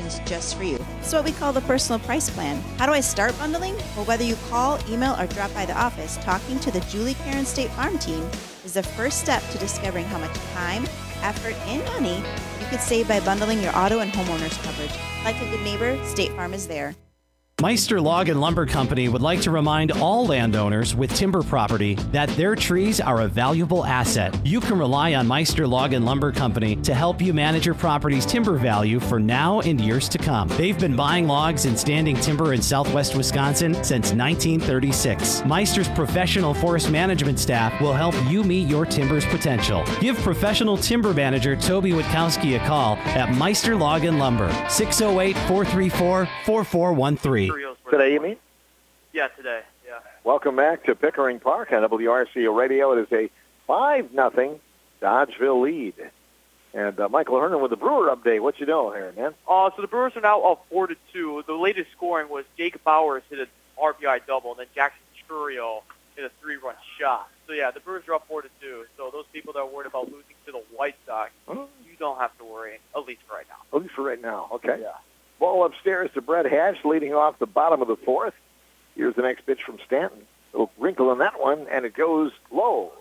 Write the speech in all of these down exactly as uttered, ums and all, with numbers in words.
is just for you. It's what we call the personal price plan. How do I start bundling? Well, whether you call, email, or drop by the office, talking to the Julie Karen State Farm team is the first step to discovering how much time, effort, and money you could save by bundling your auto and homeowners coverage. Like a good neighbor, State Farm is there. Meister Log and Lumber Company would like to remind all landowners with timber property that their trees are a valuable asset. You can rely on Meister Log and Lumber Company to help you manage your property's timber value for now and years to come. They've been buying logs and standing timber in southwest Wisconsin since nineteen thirty-six. Meister's professional forest management staff will help you meet your timber's potential. Give professional timber manager Toby Witkowski a call at Meister Log and Lumber, six oh eight, four three four, four four one three. Today, you mean? Yeah, today, yeah. Welcome back to Pickering Park on W R C O Radio. It is a five nothing Dodgeville lead. And uh, Michael Hernan with the Brewer update. What you doing here, man? Uh, so the Brewers are now up four to two. The latest scoring was Jake Bowers hit an R B I double, and then Jackson Churio hit a three-run shot. So, yeah, the Brewers are up four to two. So those people that are worried about losing to the White Sox, oh. you don't have to worry, at least for right now. At least for right now, okay. Yeah. Ball upstairs to Brett Hatch, leading off the bottom of the fourth. Here's the next pitch from Stanton. A little wrinkle on that one, and it goes low.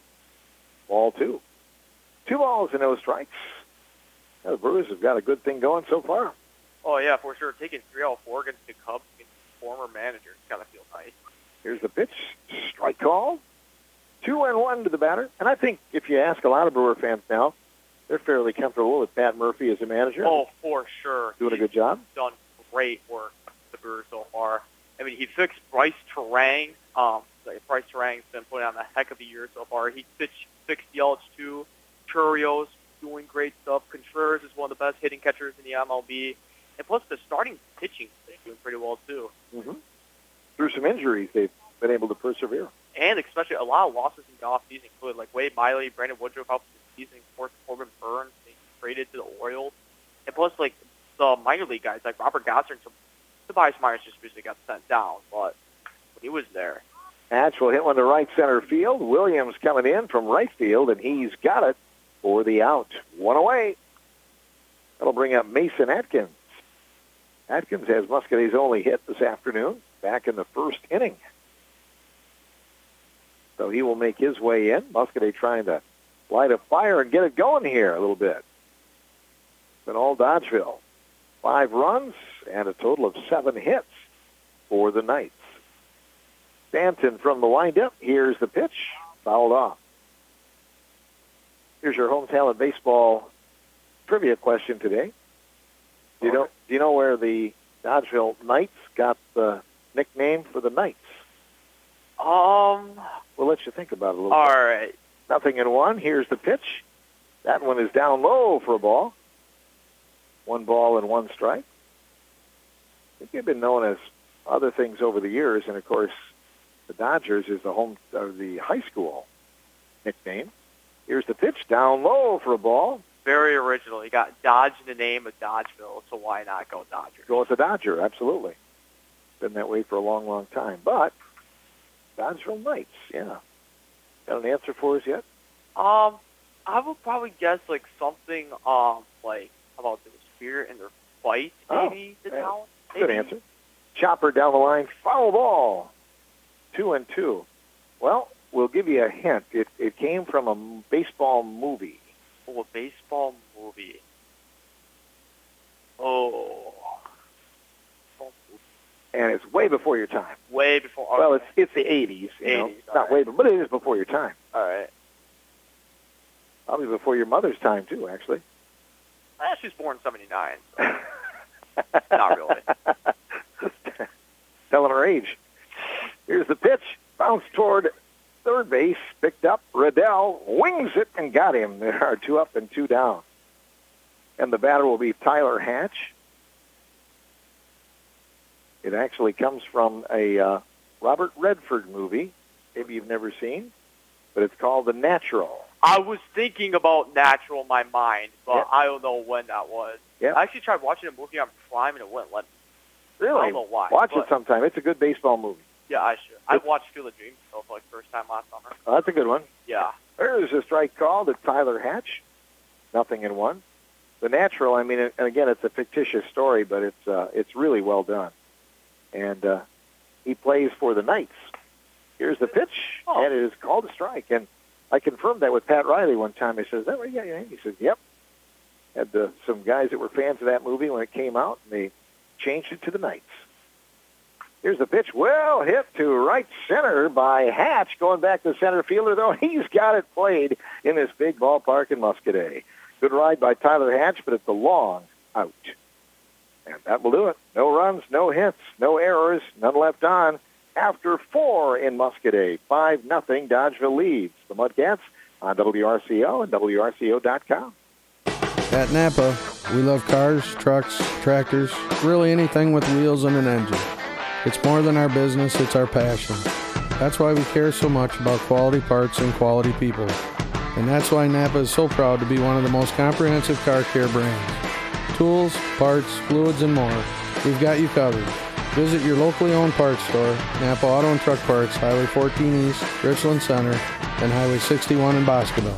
Ball two. Two balls and no strikes. Now, the Brewers have got a good thing going so far. Oh, yeah, for sure. Taking three out of four against the Cubs, against former managers, got to feel nice. Here's the pitch. Strike call. Two and one to the batter. And I think if you ask a lot of Brewer fans now, they're fairly comfortable with Pat Murphy as a manager. Oh, for sure. Doing He's a good job. Done great work with the Brewers so far. I mean, he fixed Bryce Terang. Um, Bryce Terang's been putting on a heck of a year so far. He fixed, fixed Yelich, too. Churio's doing great stuff. Contreras is one of the best hitting catchers in the M L B. And plus, the starting pitching is doing pretty well, too. Mm-hmm. Through some injuries, they've been able to persevere. And especially a lot of losses in the offseason included, like Wade Miley, Brandon Woodruff out the season, of course, Corbin Burns, they traded to the Orioles. And plus, like, the minor league guys, like Robert Gosser and Tobias Myers just basically got sent down, but he was there. Hatch will hit one to right center field. Williams coming in from right field, and he's got it for the out. One away. That'll bring up Mason Atkins. Atkins has Muscade's only hit this afternoon, back in the first inning. So he will make his way in. Muscade trying to light a fire and get it going here a little bit. But all Dodgeville. Five runs and a total of seven hits for the Knights. Stanton from the windup. Here's the pitch. Fouled off. Here's your home talent baseball trivia question today. Do you know, do you know where the Dodgeville Knights got the nickname for the Knights? Um, We'll let you think about it a little all bit. All right. Nothing in one. Here's the pitch. That one is down low for a ball. One ball and one strike. I think they've been known as other things over the years, and of course, the Dodgers is the home of the high school nickname. Here's the pitch, down low for a ball. Very original. You got Dodge in the name of Dodgeville, so why not go Dodgers? Go with the Dodger, absolutely. Been that way for a long, long time. But Dodgeville Knights, yeah. Got an answer for us yet? Um, I would probably guess like something um like about the spirit and their fight, maybe oh, the yeah. talent. Good answer. Chopper down the line, foul ball. Two and two. Well, we'll give you a hint. It it came from a baseball movie. Oh, a baseball movie. Oh. And it's way before your time. Way before. Okay. Well, it's it's the eighties. You know, eighties, not right. way, but it is before your time. All right. Probably before your mother's time too, actually. Eh, she's born in seventy-nine. So. Not really. Telling her age. Here's the pitch. Bounced toward third base. Picked up. Riddell wings it and got him. There are two up and two down. And the batter will be Tyler Hatch. It actually comes from a uh, Robert Redford movie. Maybe you've never seen. But it's called The Natural. I was thinking about Natural in my mind, but Yep. I don't know when that was. Yep. I actually tried watching a movie on Prime, and it wouldn't let me. Really? I don't know why. Watch but, it sometime. It's a good baseball movie. Yeah, I should. I watched Field of Dreams for like first time last summer. Oh, that's a good one. Yeah. There's a strike call to Tyler Hatch. Nothing in one. the natural, I mean, and again, it's a fictitious story, but it's uh, it's really well done. And uh, he plays for the Knights. Here's the pitch, Oh. and it is called a strike. And I confirmed that with Pat Riley one time. He says, "Is that what you got your name?" He says, "Yep." Had the, some guys that were fans of that movie when it came out, and they changed it to the Knights. Here's the pitch. Well hit to right center by Hatch. Going back to center fielder, though. He's got it played in this big ballpark in Muscadet. Good ride by Tyler Hatch, but it's a long out. And that will do it. No runs, no hits, no errors, none left on. After four in Muscadet, five nothing, Dodgeville leads. The Mudcats on W R C O and W R C O dot com. At Napa, we love cars, trucks, tractors, really anything with wheels and an engine. It's more than our business, it's our passion. That's why we care so much about quality parts and quality people. And that's why Napa is so proud to be one of the most comprehensive car care brands. Tools, parts, fluids, and more. We've got you covered. Visit your locally owned parts store, Napa Auto and Truck Parts, Highway fourteen East, Richland Center, and Highway sixty-one in Boscoville.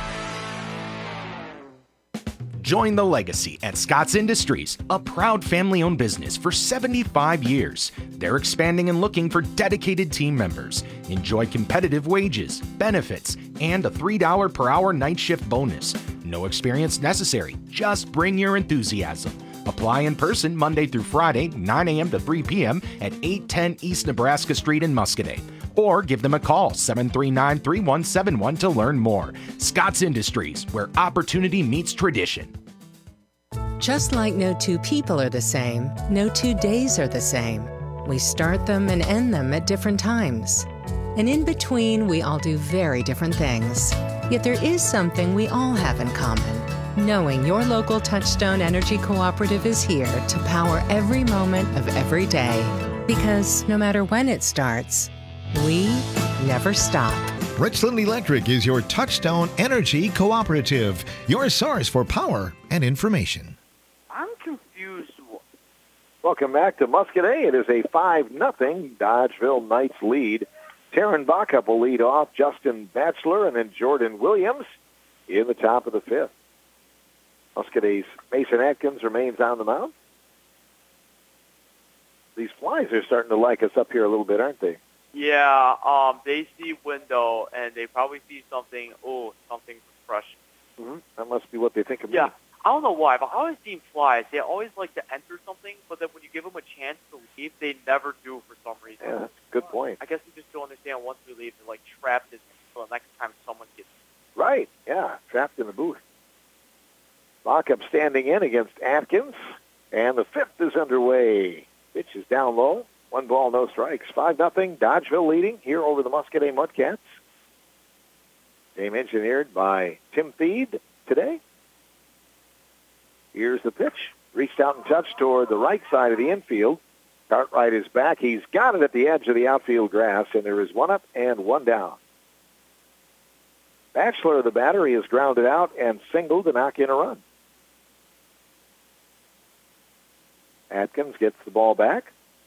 Join the legacy at Scott's Industries, a proud family-owned business for seventy-five years. They're expanding and looking for dedicated team members. Enjoy competitive wages, benefits, and a three dollars per hour night shift bonus. No experience necessary. Just bring your enthusiasm. Apply in person Monday through Friday, nine a.m. to three p.m. at eight ten East Nebraska Street in Muscadet. Or give them a call, seven three nine, three one seven one to learn more. Scott's Industries, where opportunity meets tradition. Just like no two people are the same, no two days are the same. We start them and end them at different times. And in between, we all do very different things. Yet there is something we all have in common. Knowing your local Touchstone Energy Cooperative is here to power every moment of every day. Because no matter when it starts, we never stop. Richland Electric is your Touchstone Energy Cooperative, your source for power and information. I'm confused. Welcome back to Muscadet. It is a five nothing Dodgeville Knights lead. Taryn Backup will lead off, Justin Batchelor, and then Jordan Williams in the top of the fifth. Muscadet's Mason Atkins remains on the mound. These flies are starting to like us up here a little bit, aren't they? Yeah, um, they see window, and they probably see something, oh, something fresh. Mm-hmm. That must be what they think of Yeah. me. I don't know why, but I always seen flies. They always like to enter something, but then when you give them a chance to leave, they never do for some reason. Yeah, that's a good point. I guess we just don't understand once we leave, they're like trapped until the next time someone gets. Right, yeah, trapped in the booth. Backup standing in against Atkins, and the fifth is underway. Pitch is down low. One ball, no strikes. five nothing, Dodgeville leading here over the Muscadet Mudcats. Game engineered by Tim Theed today. Here's the pitch. Reached out and touched toward the right side of the infield. Cartwright is back. He's got it at the edge of the outfield grass, and there is one up and one down. Batchelor of the battery is grounded out and singled to knock in a run. Atkins gets the ball back.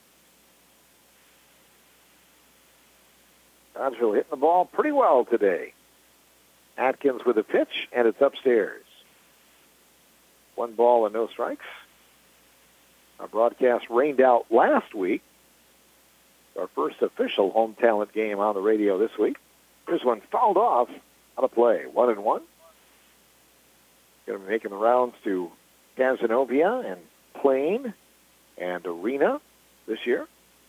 Dodgeville hitting the ball pretty well today. Atkins with a pitch, and it's upstairs. One ball and no strikes. Our broadcast rained out last week. Our first official home talent game on the radio this week. Here's one fouled off on a play. One and one. Going to be making the rounds to Cazenovia and Plain and Arena this year.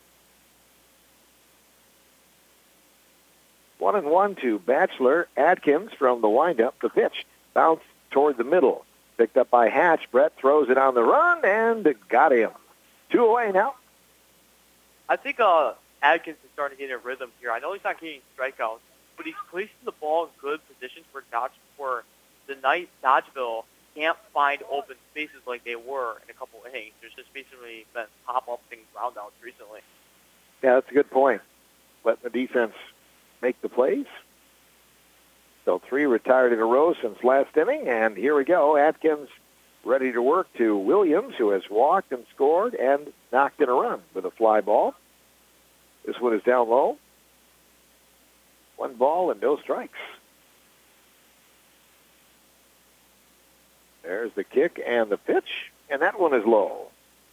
One and one to Batchelor. Atkins from the windup. The pitch bounced toward the middle. Picked up by Hatch. Brett throws it on the run and got him. Two away now. I think uh, Atkins is starting to get in a rhythm here. I know he's not getting strikeouts, but he's placing the ball in good positions for Dodge for the night Dodgeville can't find open spaces like they were in a couple of innings. There's just basically been pop-up and ground-outs recently. Yeah, that's a good point. Letting the defense make the plays. So three retired in a row since last inning, and here we go. Atkins ready to work to Williams, who has walked and scored and knocked in a run with a fly ball. This one is down low. One ball and no strikes. There's the kick and the pitch, and that one is low.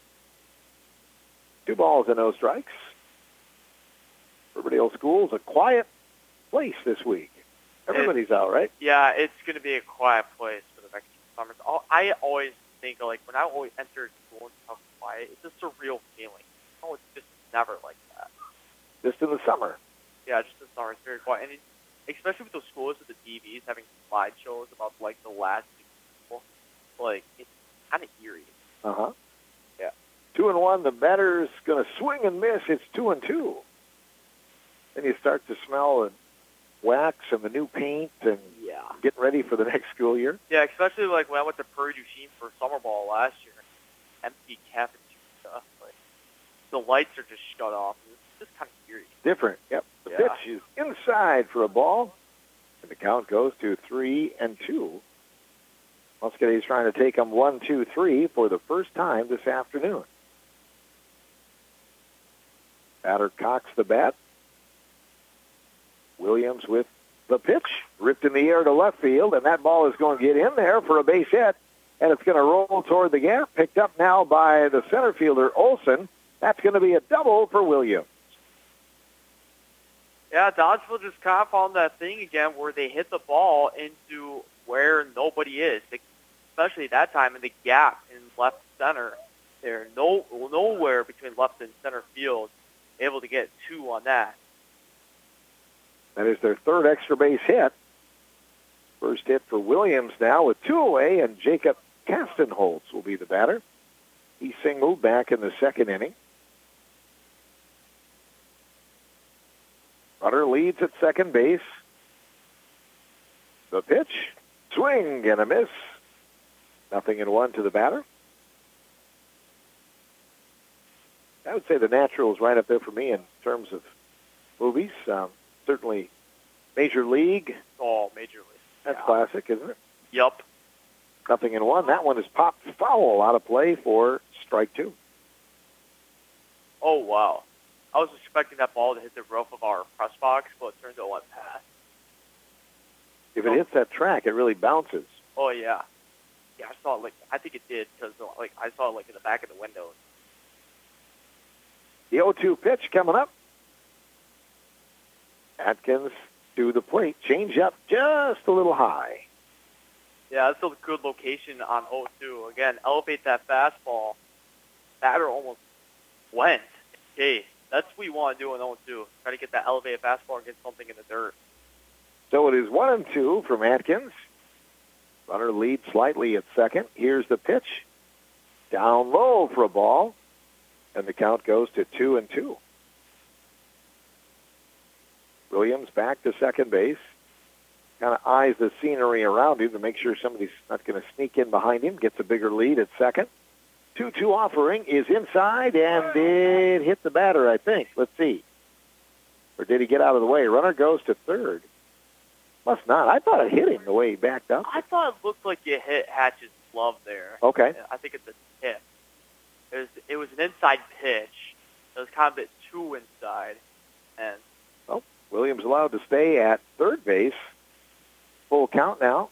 Two balls and no strikes. Riverdale School's a quiet place this week. Everybody's it, out, right? Yeah, it's going to be a quiet place for the next few summers. I always think, like, when I always enter school and how quiet, it's a surreal feeling. Oh, it's just never like that. Just in the summer. Yeah, just in the summer. It's very quiet. And it, especially with those schools with the T Vs having slideshows about, like, the last people, like, it's kind of eerie. Uh-huh. Yeah. Two and one, the batter's going to swing and miss. It's two and two. Then you start to smell the wax and the new paint and yeah. getting ready for the next school year. Yeah, especially, like, when I went to Prairie du Chien for summer ball last year, empty cafeteria, like, the lights are just shut off. It's just kind of eerie. Different, yep. The yeah. pitch is inside for a ball, and the count goes to three and two. Muscade's trying to take them one, two, three for the first time this afternoon. Batter cocks the bat. Williams with the pitch, ripped in the air to left field, and that ball is going to get in there for a base hit, and it's going to roll toward the gap, picked up now by the center fielder, Olson. That's going to be a double for Williams. Yeah, Dodgeville just kind of found that thing again where they hit the ball into where nobody is, especially that time in the gap in left center. They're no, nowhere between left and center field, able to get two on that. That is their third extra base hit. First hit for Williams now with two away, and Jacob Kastenholtz will be the batter. He singled back in the second inning. Runner leads at second base. The pitch, swing and a miss. Nothing in one to the batter. I would say the Naturals right up there for me in terms of movies. Um, certainly Major League. Oh, Major League. That's yeah. classic, isn't it? Yup. Nothing in one. That one is popped foul out of play for strike two. Oh, wow. I was expecting that ball to hit the roof of our press box, but it turns out it went past. If it hits that track, it really bounces. Oh, yeah. Yeah, I saw it, like, I think it did, because, like, I saw it, like, in the back of the window. The oh two pitch coming up. Atkins to the plate. Change up just a little high. Yeah, that's a good location on oh two. Again, elevate that fastball. Batter almost went. Okay, that's what you want to do in oh two. Try to get that elevated fastball and get something in the dirt. So it is one and two from Atkins. Runner leads slightly at second. Here's the pitch. Down low for a ball. And the count goes to two and two. Williams back to second base. Kind of eyes the scenery around him to make sure somebody's not going to sneak in behind him. Gets a bigger lead at second. two two offering is inside and it hit the batter, I think. Let's see. Or did he get out of the way? Runner goes to third. Must not. I thought it hit him the way he backed up. I thought it looked like you hit Hatch's glove there. Okay. I think it's a tip. It was, it was an inside pitch. It was kind of a bit too inside. And oh, Williams allowed to stay at third base. Full count now.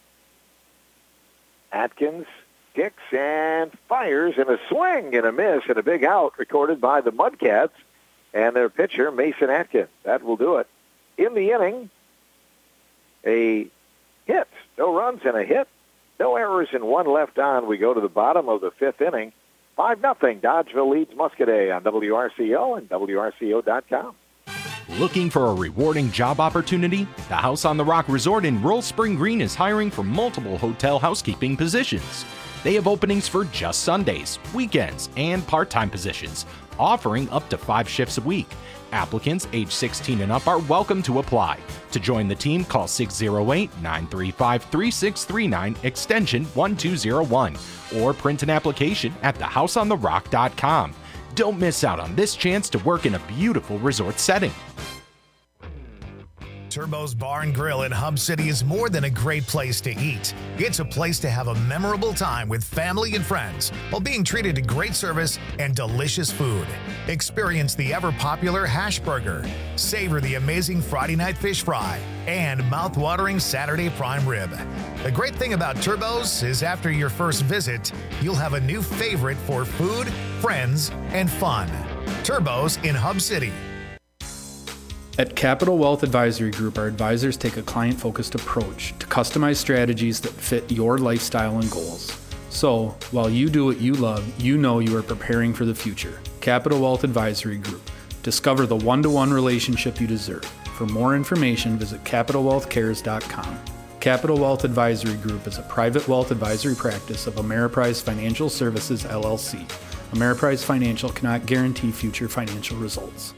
Atkins kicks and fires in a swing and a miss and a big out recorded by the Mudcats and their pitcher, Mason Atkins. That will do it. In the inning, a hit. No runs and a hit. No errors and one left on. We go to the bottom of the fifth inning. five nothing. Dodgeville leads Muscadet on W R C O and W R C O dot com. Looking for a rewarding job opportunity? The House on the Rock Resort in Rural Spring Green is hiring for multiple hotel housekeeping positions. They have openings for just Sundays, weekends, and part-time positions, offering up to five shifts a week. Applicants age sixteen and up are welcome to apply. To join the team, call six oh eight, nine three five, three six three nine, extension one two oh one, or print an application at the house on the rock dot com. Don't miss out on this chance to work in a beautiful resort setting. Turbo's Bar and Grill in Hub City is more than a great place to eat. It's a place to have a memorable time with family and friends while being treated to great service and delicious food. Experience the ever-popular hash burger, savor the amazing Friday night fish fry, and mouth-watering Saturday prime rib. The great thing about Turbo's is after your first visit, you'll have a new favorite for food, friends, and fun. Turbo's in Hub City. At Capital Wealth Advisory Group, our advisors take a client-focused approach to customize strategies that fit your lifestyle and goals. So, while you do what you love, you know you are preparing for the future. Capital Wealth Advisory Group. Discover the one-to-one relationship you deserve. For more information, visit capital wealth cares dot com. Capital Wealth Advisory Group is a private wealth advisory practice of Ameriprise Financial Services, L L C. Ameriprise Financial cannot guarantee future financial results.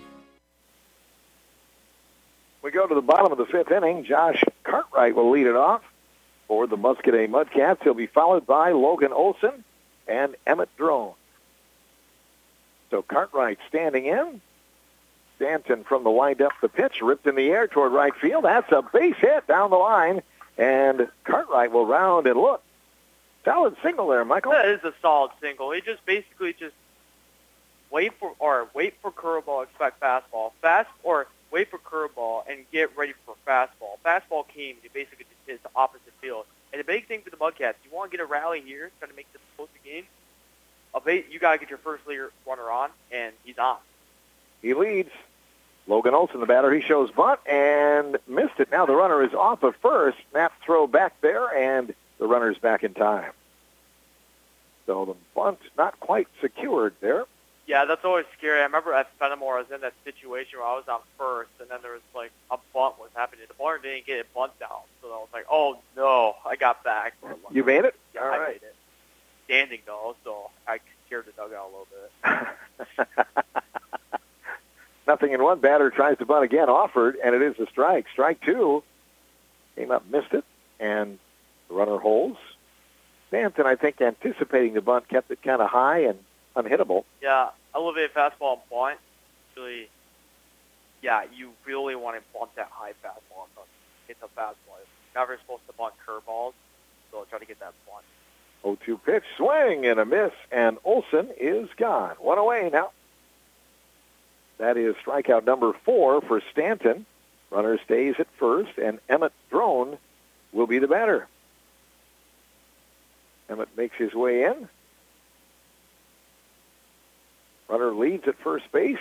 We go to the bottom of the fifth inning. Josh Cartwright will lead it off for the Muscadet Mudcats. He'll be followed by Logan Olson and Emmett Drone. So Cartwright standing in. Stanton from the windup, the pitch ripped in the air toward right field. That's a base hit down the line, and Cartwright will round and look. Solid single there, Michael. That is a solid single. He just basically just wait for or wait for curveball, expect fastball, fast or wait for curveball and get ready for fastball. Fastball came, he basically just hit the opposite field. And the big thing for the Mudcats, you want to get a rally here, trying to make this close a game. You got to get your first leader runner on, and he's on. He leads. Logan Olson, the batter, he shows bunt and missed it. Now the runner is off of first. Snap throw back there, and the runner's back in time. So the bunt not quite secured there. Yeah, that's always scary. I remember at Fenimore, I was in that situation where I was on first, and then there was like a bunt was happening. The baller didn't get a bunt down, so I was like, "Oh no, I got back." You made it? Yeah, All I right. made it. Standing though, so I scared the dugout a little bit. Nothing in one. Batter tries to bunt again, offered, and it is a strike. Strike two. Came up, missed it, and the runner holds. Stanton, I think, anticipating the bunt, kept it kind of high and unhittable. Yeah, elevated fastball and bunt. Really, yeah, you really want to bunt that high fastball. It's a fastball. You're never supposed to bunt curveballs, so try to get that bunt. oh two pitch, swing and a miss, and Olson is gone. One away now. That is strikeout number four for Stanton. Runner stays at first, and Emmett Drone will be the batter. Emmett makes his way in. Runner leads at first base.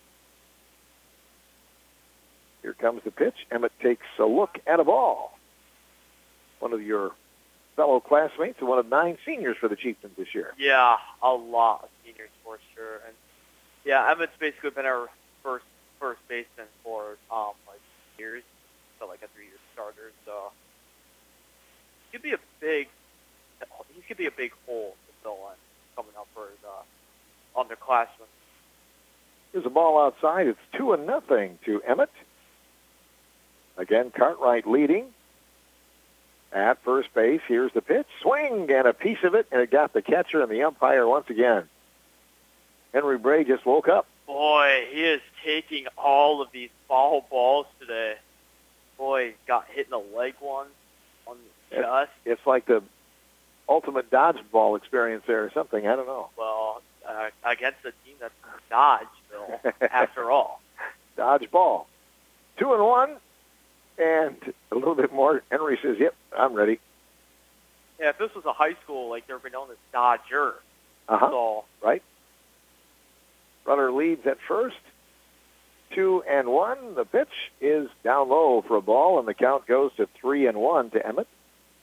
Here comes the pitch. Emmett takes a look at a ball. One of your fellow classmates and one of nine seniors for the Chieftains this year. Yeah, a lot of seniors for sure. And yeah, Emmett's basically been our first first baseman for um like years, so like a three-year starter. So he could be a big, he could be a big hole to fill in coming up for his uh, underclassmen. Here's a ball outside. It's two and nothing to Emmett. Again, Cartwright leading at first base. Here's the pitch. Swing and a piece of it, and it got the catcher and the umpire once again. Henry Bray just woke up. Boy, he is taking all of these foul balls today. Boy, he got hit in the leg one on the chest. It's like the ultimate dodgeball experience there or something. I don't know. Well, uh, against a team that's Dodgeville, after all. Dodgeball. Two and one, and a little bit more. Henry says, yep, I'm ready. Yeah, if this was a high school, like, they would be known as Dodger. Uh-huh, so, right. Runner leads at first. Two and one. The pitch is down low for a ball, and the count goes to three and one to Emmett.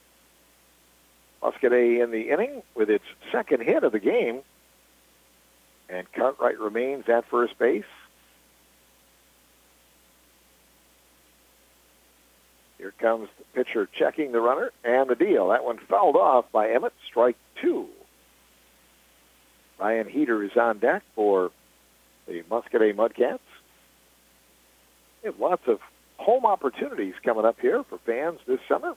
Muscadet in the inning with its second hit of the game. And Cartwright remains at first base. Here comes the pitcher checking the runner, and the deal. That one fouled off by Emmett. Strike two. Ryan Heater is on deck for the Muscadet Mudcats. We have lots of home opportunities coming up here for fans this summer.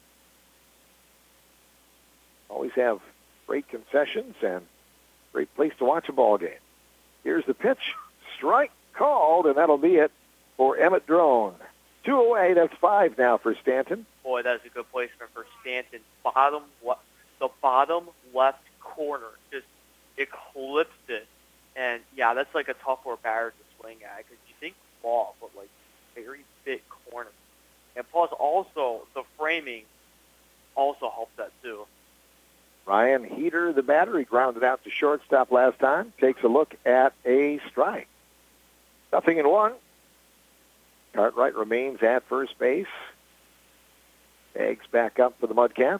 Always have great concessions and great place to watch a ball game. Here's the pitch. Strike called, and that'll be it for Emmett Drone. Two away. That's five now for Stanton. Boy, that's a good placement for Stanton. Bottom, le- the bottom left corner just eclipsed it. And, yeah, that's like a tough for a batter to swing at because you think ball, but, like, very big corner. And plus, also, the framing also helps that, too. Ryan Heater, the batter, he grounded out to shortstop last time, takes a look at a strike. Nothing in one. Cartwright remains at first base. Eggs back up for the Mudcats.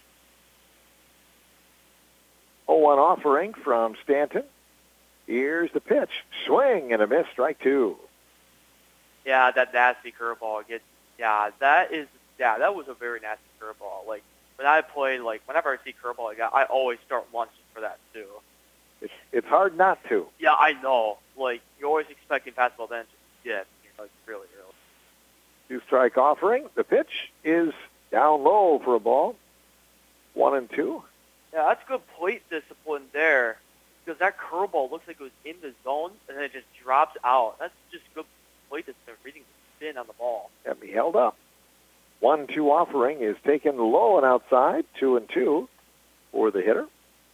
oh one offering from Stanton. Here's the pitch. Swing and a miss, strike two. Yeah, that nasty curveball. Gets, yeah, that is, yeah, that was a very nasty curveball. Like, when I play, like, whenever I see curveball like that, I always start lunching for that, too. It's, it's hard not to. Yeah, I know. Like, you're always expecting fastball, then just get, you know, like, really early. Two-strike offering. The pitch is down low for a ball. One and two. Yeah, that's good plate discipline there because that curveball looks like it was in the zone and then it just drops out. That's just good plate discipline, reading the spin on the ball. Can be held up. One two offering is taken low and outside. Two and two for the hitter.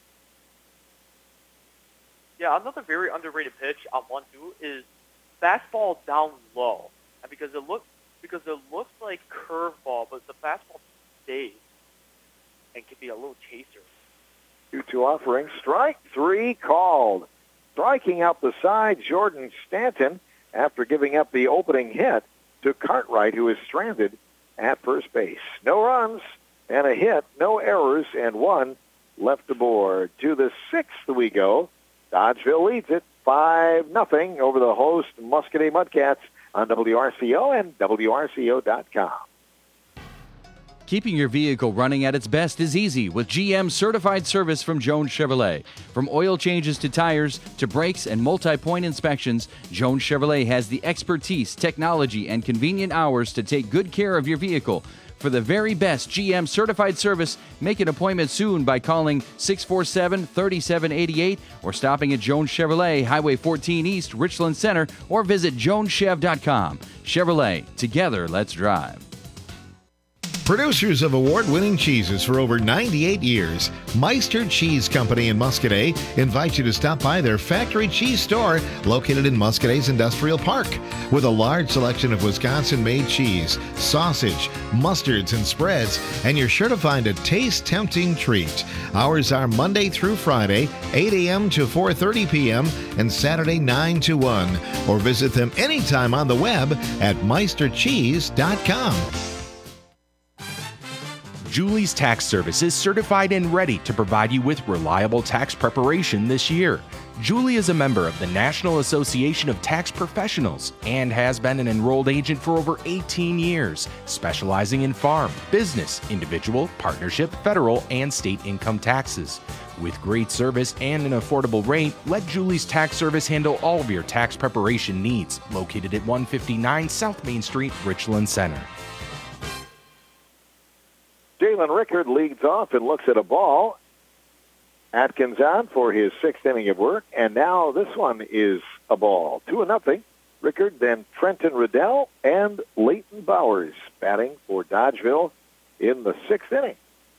Yeah, another very underrated pitch on one two is fastball down low. And because it looks because it looks like curveball, but the fastball stays and can be a little chaser. two two offering. Strike three called. Striking out the side, Jordan Stanton, after giving up the opening hit to Cartwright, who is stranded at first base. No runs and a hit, no errors, and one left aboard. To the sixth we go. Dodgeville leads it five nothing over the host Muscadet Mudcats on W R C O and W R C O dot com. Keeping your vehicle running at its best is easy with G M certified service from Jones Chevrolet. From oil changes to tires to brakes and multi-point inspections, Jones Chevrolet has the expertise, technology, and convenient hours to take good care of your vehicle. For the very best G M certified service, make an appointment soon by calling six four seven, three seven eight eight or stopping at Jones Chevrolet, Highway fourteen East, Richland Center, or visit jones chev dot com. Chevrolet, together let's drive. Producers of award-winning cheeses for over ninety-eight years, Meister Cheese Company in Muscadet invites you to stop by their factory cheese store located in Muscadet's Industrial Park. With a large selection of Wisconsin-made cheese, sausage, mustards, and spreads, and you're sure to find a taste-tempting treat. Hours are Monday through Friday, eight a.m. to four thirty p.m., and Saturday nine to one. Or visit them anytime on the web at meister cheese dot com. Julie's Tax Service is certified and ready to provide you with reliable tax preparation this year. Julie is a member of the National Association of Tax Professionals and has been an enrolled agent for over eighteen years, specializing in farm, business, individual, partnership, federal, and state income taxes. With great service and an affordable rate, let Julie's Tax Service handle all of your tax preparation needs. Located at one fifty-nine South Main Street, Richland Center. Jalen Rickard leads off and looks at a ball. Atkins on for his sixth inning of work, and now this one is a ball. Two and nothing. Rickard, then Trenton Riddell, and Leighton Bowers batting for Dodgeville in the sixth inning.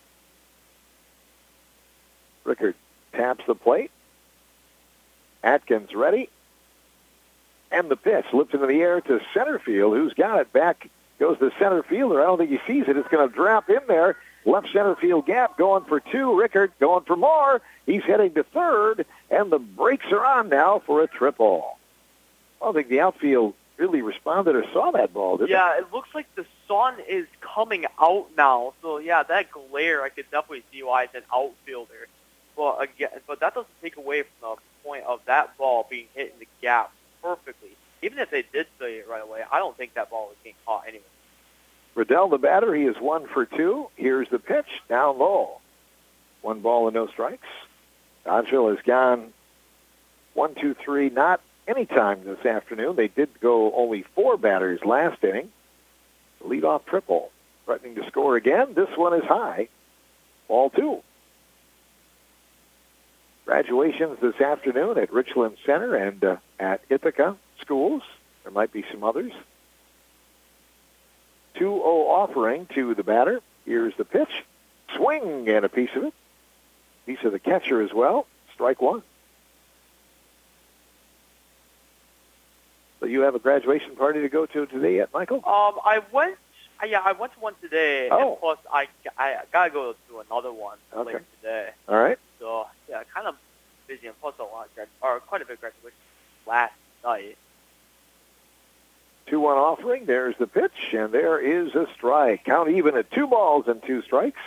Rickard taps the plate. Atkins ready. And the pitch lifts into the air to center field. Who's got it? Back goes the center fielder. I don't think he sees it. It's going to drop in there. Left center field gap going for two. Rickard going for more. He's heading to third, and the brakes are on now for a triple. I don't think the outfield really responded or saw that ball, did yeah, they? it looks like the sun is coming out now. So, yeah, that glare, I could definitely see why it's an outfielder. Well, again, but that doesn't take away from the point of that ball being hit in the gap perfectly. Even if they did see it right away, I don't think that ball was getting caught anyway. Riddell, the batter, he is one for two. Here's the pitch, down low. One ball and no strikes. Dodgeville has gone one, two, three, not any time this afternoon. They did go only four batters last inning. Leadoff triple, threatening to score again. This one is high. Ball two. Graduations this afternoon at Richland Center and uh, at Ithaca schools. There might be some others. two oh offering to the batter. Here's the pitch. Swing and a piece of it. Piece of the catcher as well. Strike one. So you have a graduation party to go to today yet, Michael? Um, I went. Uh, yeah, I went to one today, Oh. and plus I, I gotta go to another one Okay. later today. All right. So yeah, kind of busy, and plus a lot, of grad- or quite a bit of graduation last night. two one offering. There's the pitch, and there is a strike. Count even at two balls and two strikes.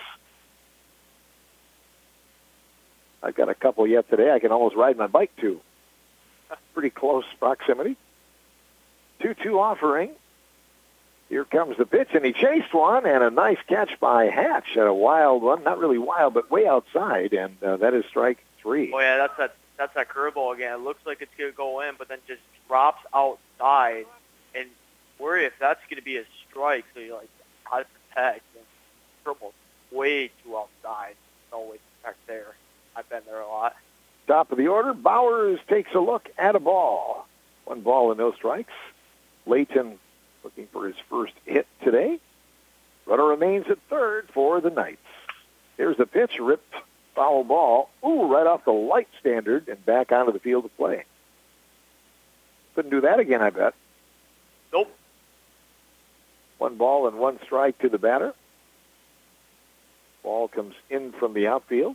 I've got a couple yet today I can almost ride my bike to. Pretty close proximity. two two offering. Here comes the pitch, and he chased one, and a nice catch by Hatch at a wild one. Not really wild, but way outside, and uh, that is strike three. Oh yeah, that's that that's that curveball again. It looks like it's gonna go in, but then just drops outside, and worry if that's gonna be a strike. So you like how to protect. And curveball's way too outside. No way to protect there. I've been there a lot. Top of the order, Bowers takes a look at a ball. One ball and no strikes. Layton looking for his first hit today. Runner remains at third for the Knights. Here's the pitch, ripped foul ball. Ooh, right off the light standard and back onto the field of play. Couldn't do that again, I bet. Nope. One ball and one strike to the batter. Ball comes in from the outfield.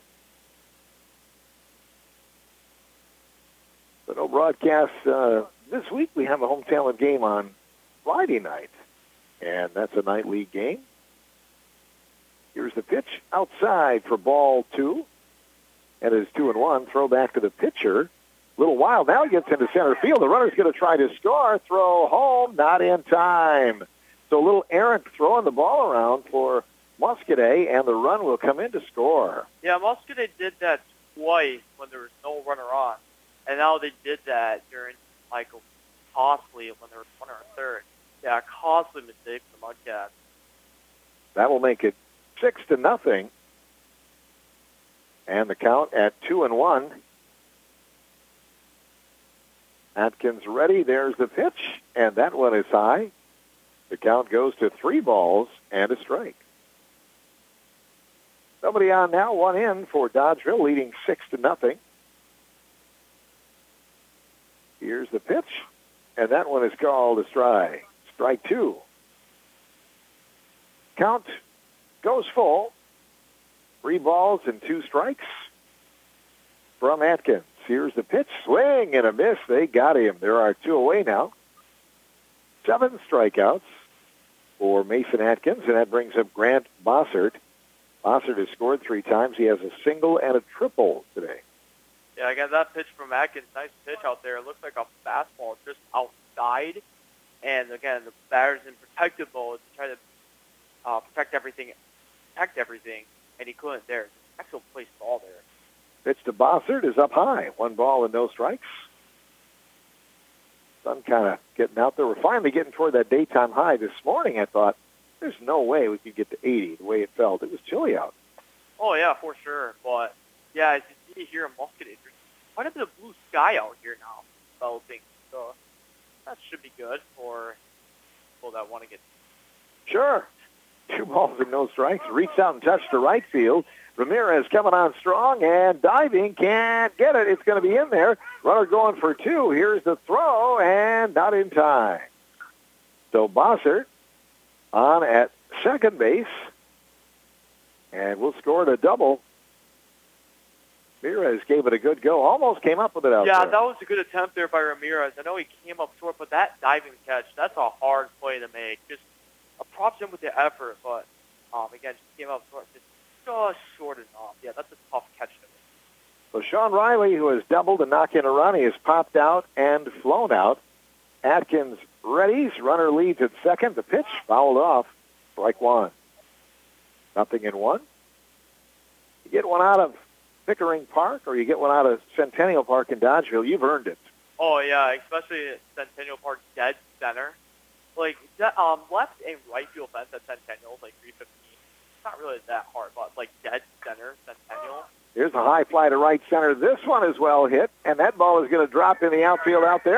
But no broadcast uh, this week. We have a home talent game on Friday night, and that's a night league game. Here's the pitch outside for ball two, and it's two and one. Throw back to the pitcher. A little wild. Now he gets into center field. The runner's going to try to score. Throw home, not in time. So a little errant throwing the ball around for Muscadet, and the run will come in to score. Yeah, Muscadet did that twice when there was no runner on. And now they did that during Michael costly when there was one or a third. Yeah, costly mistake for the Mudcats. That will make it six to nothing. And the count at two and one. Atkins ready. There's the pitch, and that one is high. The count goes to three balls and a strike. Somebody on now, one in for Dodgeville, leading six to nothing. Here's the pitch, and that one is called a strike. Strike two. Count goes full. Three balls and two strikes from Atkins. Here's the pitch. Swing and a miss. They got him. There are two away now. Seven strikeouts for Mason Atkins, and that brings up Grant Bossert. Bossert has scored three times. He has a single and a triple today. Yeah, I got that pitch from Atkins. Nice pitch out there. It looks like a fastball just outside. And, again, the batter's in protective mode to try to uh, protect everything, protect everything, and he couldn't there. Excellent placed ball there. Pitch to Bossert is up high. One ball and no strikes. Sun kind of getting out there. We're finally getting toward that daytime high. This morning I thought, there's no way we could get to eighty the way it felt. It was chilly out. Oh, yeah, for sure. But, yeah, as you see here in Muscadet, there's quite a bit of blue sky out here now developing. So that should be good for people that want to get. Sure. Two balls and no strikes. Reached out and touched to right field. Ramirez coming on strong and diving. Can't get it. It's going to be in there. Runner going for two. Here's the throw, and not in time. So Bossert on at second base, and we'll score a double. Ramirez gave it a good go. Almost came up with it out yeah, there. that was a good attempt there by Ramirez. I know he came up short, but that diving catch, that's a hard play to make. Just a props him with the effort, but um, again, just came up short. Just, just short enough. Yeah, that's a tough catch to make. So Sean Riley, who has doubled to knock in a run, he has popped out and flown out. Atkins readies. Runner leads at second. The pitch fouled off. Strike one. Nothing in one. You get one out of Pickering Park, or you get one out of Centennial Park in Dodgeville, you've earned it. Oh, yeah, especially at Centennial Park dead center. Like, that, um, left and right field fence at Centennial is like three fifteen. It's not really that hard, but like dead center, Centennial. Here's a high fly to right center. This one is well hit, and that ball is going to drop in the outfield out there.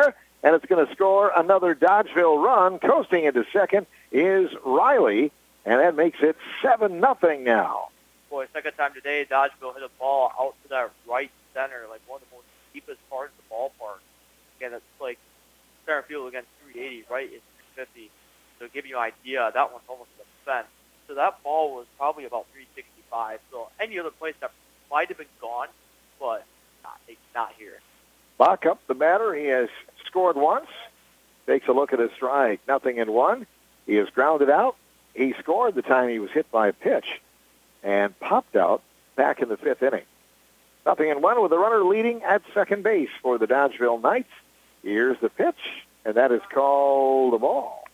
and it's going to score another Dodgeville run. Coasting into second is Riley, and that makes it seven nothing now. Boy, second time today, Dodgeville hit a ball out to that right center, like one of the most deepest parts of the ballpark. Again, it's like center field against three eighty, right? It's six fifty. So to give you an idea, that one's almost a fence. So that ball was probably about three sixty-five. So any other place that might have been gone, but not, not here. Bach up the batter. He has scored once. Takes a look at his strike. Nothing in one. He has grounded out. He scored the time he was hit by a pitch and popped out back in the fifth inning. Nothing in one with the runner leading at second base for the Dodgeville Knights. Here's the pitch, and that is called a ball.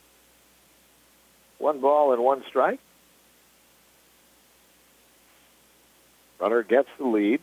One ball and one strike. Runner gets the lead.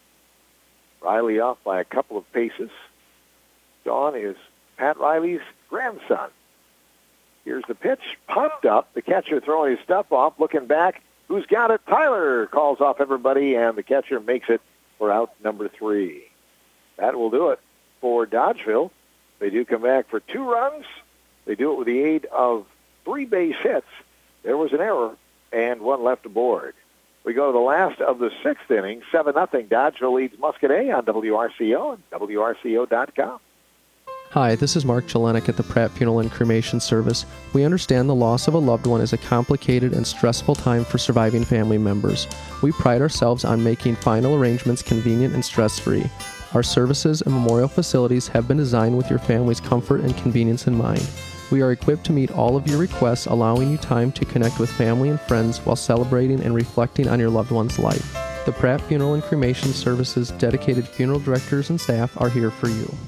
Riley off by a couple of paces. Dawn is Pat Riley's grandson. Here's the pitch, popped up. The catcher throwing his stuff off, looking back. Who's got it? Tyler calls off everybody, and the catcher makes it for out number three. That will do it for Dodgeville. They do come back for two runs. They do it with the aid of three base hits. There was an error, and one left aboard. We go to the last of the sixth inning, seven nothing. Dodgeville leads Muscadet on W R C O and W R C O dot com. Hi, this is Mark Jelenik at the Pratt Funeral and Cremation Service. We understand the loss of a loved one is a complicated and stressful time for surviving family members. We pride ourselves on making final arrangements convenient and stress-free. Our services and memorial facilities have been designed with your family's comfort and convenience in mind. We are equipped to meet all of your requests, allowing you time to connect with family and friends while celebrating and reflecting on your loved one's life. The Pratt Funeral and Cremation Service's dedicated funeral directors and staff are here for you.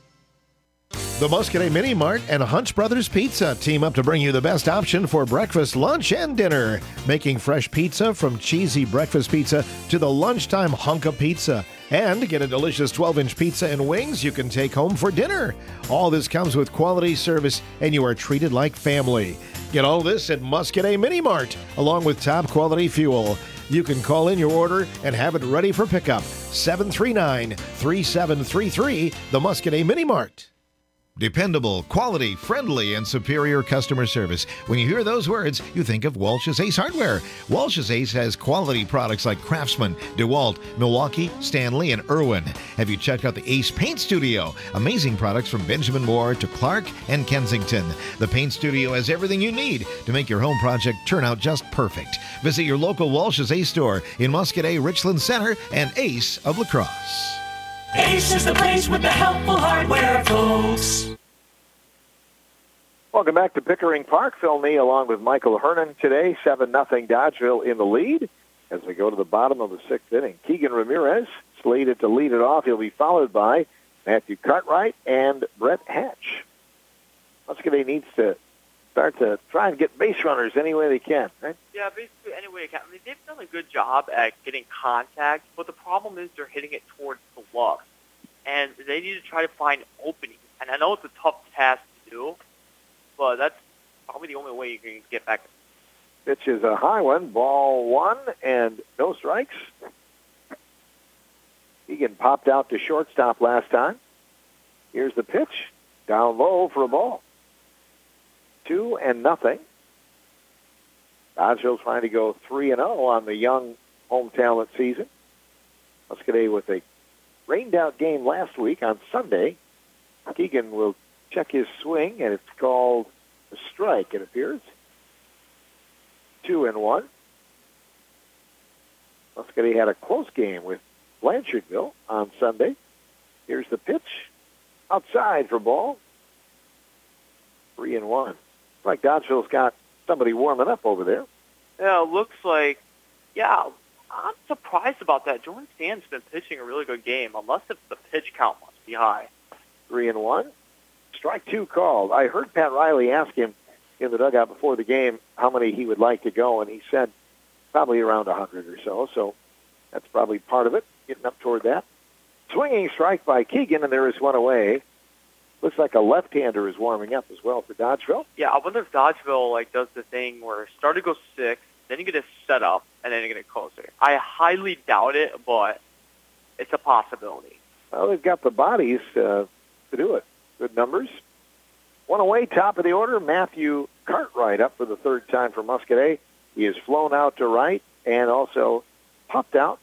The Muscadet Mini Mart and Hunch Brothers Pizza team up to bring you the best option for breakfast, lunch, and dinner. Making fresh pizza from cheesy breakfast pizza to the lunchtime hunk of pizza. And get a delicious twelve-inch pizza and wings you can take home for dinner. All this comes with quality service, and you are treated like family. Get all this at Muscadet Mini Mart, along with top-quality fuel. You can call in your order and have it ready for pickup. seven three nine, three seven three three, the Muscadet Mini Mart. Dependable, quality, friendly, and superior customer service. When you hear those words, you think of Walsh's Ace Hardware. Walsh's Ace has quality products like Craftsman, DeWalt, Milwaukee, Stanley, and Irwin. Have you checked out the Ace Paint Studio? Amazing products from Benjamin Moore to Clark and Kensington. The Paint Studio has everything you need to make your home project turn out just perfect. Visit your local Walsh's Ace store in Muscadet, Richland Center, and Ace of La Crosse. Ace is the place with the helpful hardware, folks. Welcome back to Pickering Park. Phil Nee along with Michael Hernan today. seven nothing Dodgeville in the lead as we go to the bottom of the sixth inning. Keegan Ramirez slated to lead it off. He'll be followed by Matthew Cartwright and Brett Hatch. Muscadet needs to start to try and get base runners any way they can, right? Yeah, basically any way they can. I mean, they've done a good job at getting contact, but the problem is they're hitting it towards the glove. And they need to try to find openings. And I know it's a tough task to do, but that's probably the only way you can get back. Pitch is a high one, ball one, and no strikes. Keegan popped out to shortstop last time. Here's the pitch, down low for a ball. Two and nothing. Dodgeville trying to go three and zero on the young home talent season. Muscadet with a rained-out game last week on Sunday. Keegan will check his swing, and it's called a strike, it appears. Two and one. Muscadet had a close game with Blanchardville on Sunday. Here's the pitch. Outside for ball. Three and one. Looks like Dodgeville's got somebody warming up over there. Yeah, it looks like, yeah, I'm surprised about that. Jordan Stan's been pitching a really good game, unless if the pitch count must be high. Three and one. Strike two called. I heard Pat Riley ask him in the dugout before the game how many he would like to go, and he said probably around one hundred or so. So that's probably part of it, getting up toward that. Swinging strike by Keegan, and there is one away. Looks like a left-hander is warming up as well for Dodgeville. Yeah, I wonder if Dodgeville like does the thing where start to go six, then you get a setup, and then you get a closer. I highly doubt it, but it's a possibility. Well, they've got the bodies uh, to do it. Good numbers. One away, top of the order, Matthew Cartwright up for the third time for Muscadet. He is flown out to right and also popped out.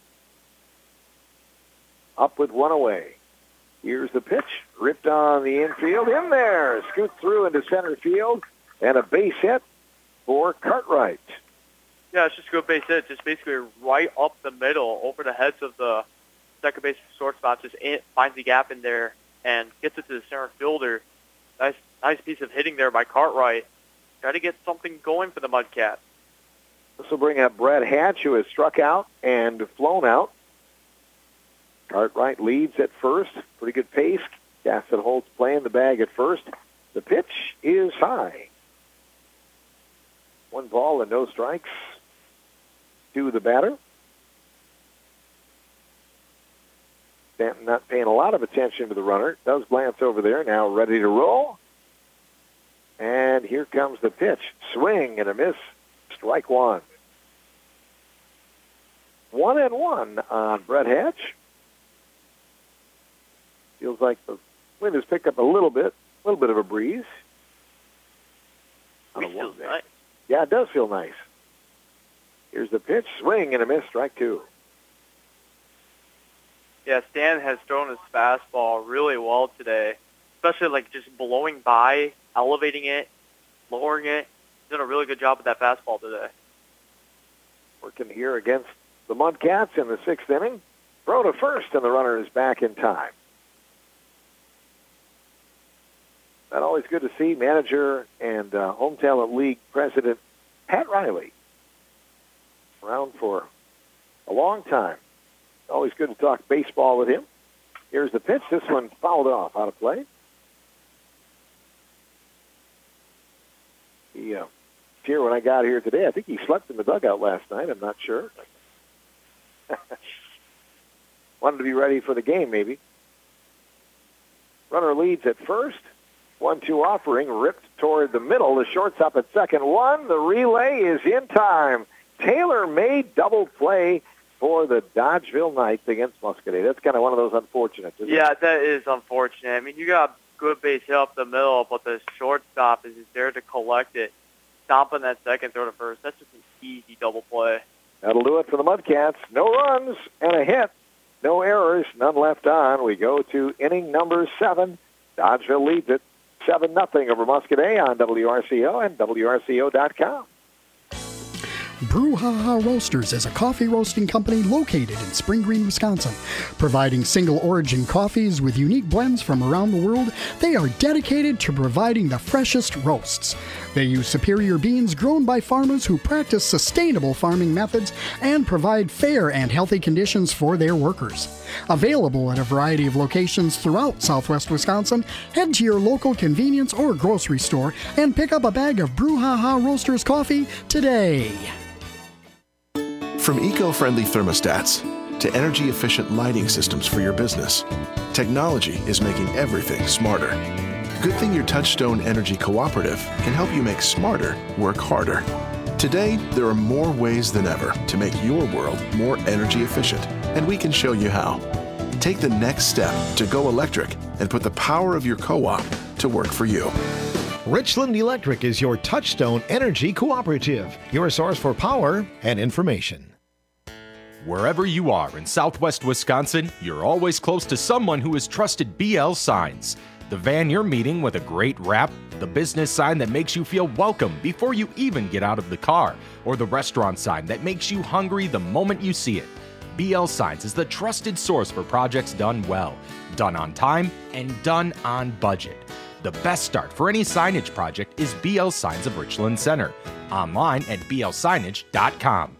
Up with one away. Here's the pitch. Ripped on the infield. In there. Scoot through into center field. And a base hit for Cartwright. Yeah, it's just a good base hit. Just basically right up the middle, over the heads of the second base shortstop. Just in, finds the gap in there and gets it to the center fielder. Nice, nice piece of hitting there by Cartwright. Try to get something going for the Mudcats. This will bring up Brett Hatch, who has struck out and flown out. Cartwright leads at first. Pretty good pace. Cassidy Holtz playing the bag at first. The pitch is high. One ball and no strikes to the batter. Stanton not paying a lot of attention to the runner. Does glance over there, now ready to roll. And here comes the pitch. Swing and a miss. Strike one. One and one on Brett Hatch. Feels like the wind has picked up a little bit, a little bit of a breeze. On a feels one nice. Yeah, it does feel nice. Here's the pitch. Swing and a miss. Strike two. Yeah, Stan has thrown his fastball really well today, especially like just blowing by, elevating it, lowering it. He's done a really good job with that fastball today. Working here against the Mudcats in the sixth inning. Throw to first, and the runner is back in time. Not always good to see manager and uh, Home Talent League president Pat Riley around for a long time. Always good to talk baseball with him. Here's the pitch. This one fouled off, out of play. He, uh, here when I got here today, I think he slept in the dugout last night. I'm not sure. Wanted to be ready for the game, maybe. Runner leads at first. one two offering, ripped toward the middle. The shortstop at second. One, the relay is in time. Tailor-made double play for the Dodgeville Knights against Muscadet. That's kind of one of those unfortunate. Yeah, that is unfortunate. I mean, you got good base hit up the middle, but the shortstop is just there to collect it. Stomping that second, throw to first. That's just an easy double play. That'll do it for the Mudcats. No runs and a hit. No errors, none left on. We go to inning number seven. Dodgeville leads it seven nothing over Muscadet on W R C O and W R C O dot com. Brouhaha Roasters is a coffee roasting company located in Spring Green, Wisconsin. Providing single-origin coffees with unique blends from around the world, they are dedicated to providing the freshest roasts. They use superior beans grown by farmers who practice sustainable farming methods and provide fair and healthy conditions for their workers. Available at a variety of locations throughout southwest Wisconsin, head to your local convenience or grocery store and pick up a bag of Brouhaha Roasters coffee today. From eco-friendly thermostats to energy-efficient lighting systems for your business, technology is making everything smarter. Good thing your Touchstone Energy Cooperative can help you make smarter work harder. Today, there are more ways than ever to make your world more energy efficient, and we can show you how. Take the next step to go electric and put the power of your co-op to work for you. Richland Electric is your Touchstone Energy Cooperative, your source for power and information. Wherever you are in southwest Wisconsin, you're always close to someone who has trusted B L Signs. The van you're meeting with a great wrap, the business sign that makes you feel welcome before you even get out of the car, or the restaurant sign that makes you hungry the moment you see it. B L Signs is the trusted source for projects done well, done on time, and done on budget. The best start for any signage project is B L Signs of Richland Center. Online at B L signage dot com.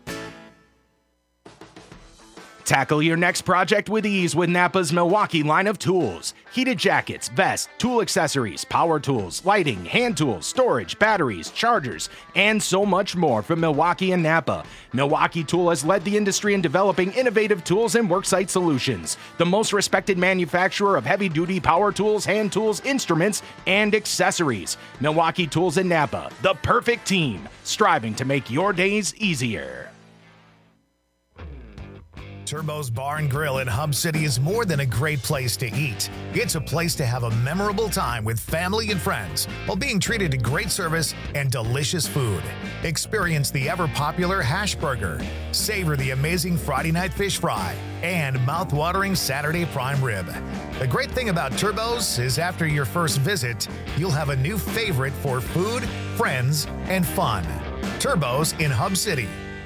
Tackle your next project with ease with Napa's Milwaukee line of tools. Heated jackets, vests, tool accessories, power tools, lighting, hand tools, storage, batteries, chargers, and so much more from Milwaukee and Napa. Milwaukee Tool has led the industry in developing innovative tools and worksite solutions. The most respected manufacturer of heavy-duty power tools, hand tools, instruments, and accessories. Milwaukee Tools and Napa, the perfect team, striving to make your days easier. Turbo's Bar and Grill in Hub City is more than a great place to eat. It's a place to have a memorable time with family and friends while being treated to great service and delicious food. Experience the ever-popular hash burger, savor the amazing Friday night fish fry, and mouth-watering Saturday prime rib. The great thing about Turbo's is after your first visit, you'll have a new favorite for food, friends, and fun. Turbo's in Hub City.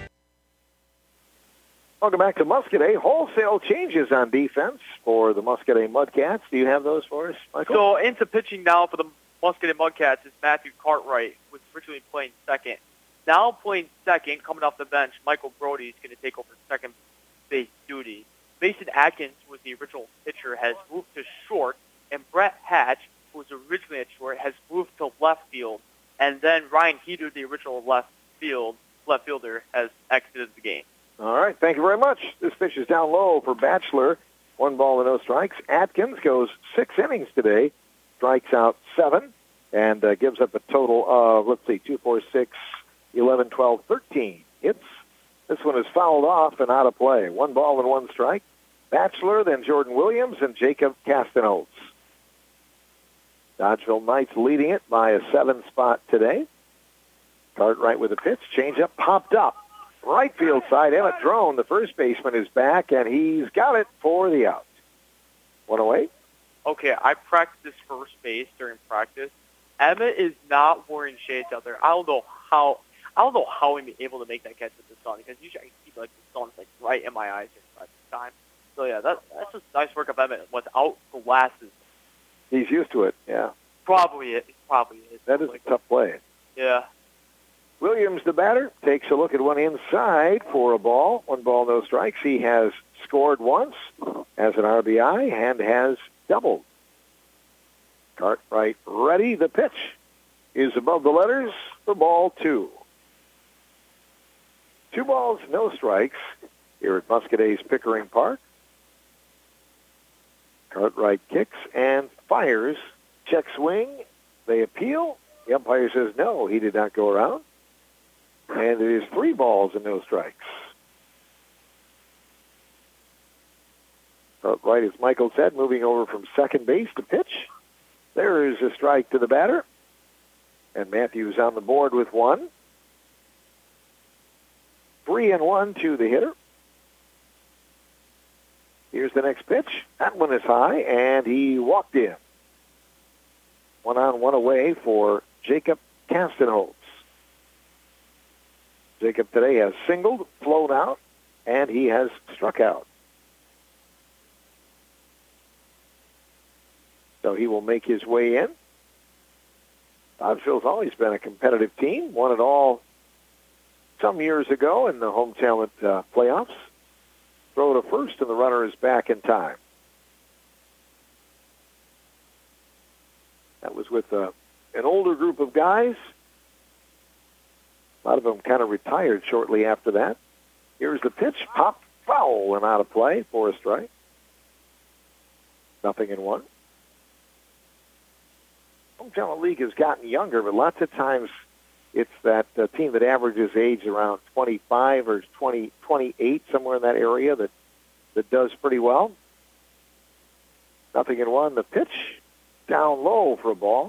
Welcome back to Muscadet. Wholesale changes on defense for the Muscadet Mudcats. Do you have those for us, Michael? So into pitching now for the Muscadet Mudcats is Matthew Cartwright, who's originally playing second. Now playing second, coming off the bench, Michael Brody is going to take over second base duty. Mason Atkins, who was the original pitcher, has moved to short, and Brett Hatch, who was originally at short, has moved to left field. And then Ryan Heater, the original left field left fielder, has exited the game. All right, thank you very much. This pitch is down low for Batchelor. One ball and no strikes. Atkins goes six innings today, strikes out seven, and uh, gives up a total of, let's see, two, four, six, eleven, twelve, thirteen hits. This one is fouled off and out of play. One ball and one strike. Batchelor, then Jordan Williams, and Jacob Castanos. Dodgeville Knights leading it by a seven spot today. Cartwright with a pitch. Changeup popped up. Right field side, Emmett Drone, the first baseman, is back, and he's got it for the out. One away. Okay, I practiced first base during practice. Emmett is not wearing shades out there. I don't know how. I don't know how I'm able to make that catch with the sun, because usually I can see like the sun's like right in my eyes at the time. So yeah, that, that's just nice work of Emmett without glasses. He's used to it. Yeah. Probably it. Probably is. That is a tough play. Yeah. Williams, the batter, takes a look at one inside for a ball. One ball, no strikes. He has scored once, has an R B I, and has doubled. Cartwright ready. The pitch is above the letters for ball two. Two balls, no strikes here at Muscadet's Pickering Park. Cartwright kicks and fires. Check swing. They appeal. The umpire says no, he did not go around. And it is three balls and no strikes. Right, as Michael said, moving over from second base to pitch. There is a strike to the batter. And Matthews on the board with one. Three and one to the hitter. Here's the next pitch. That one is high, and he walked in. One on, one away for Jacob Castanholtz. Jacob today has singled, flown out, and he has struck out. So he will make his way in. Dodgeville's always been a competitive team, won it all some years ago in the home talent uh, playoffs. Throw to first, and the runner is back in time. That was with uh, an older group of guys. A lot of them kind of retired shortly after that. Here's the pitch. Pop, foul, and out of play for a strike. Nothing in one. Home talent league has gotten younger, but lots of times it's that uh, team that averages age around twenty-five or twenty, twenty-eight, somewhere in that area, that, that does pretty well. Nothing in one. The pitch down low for a ball.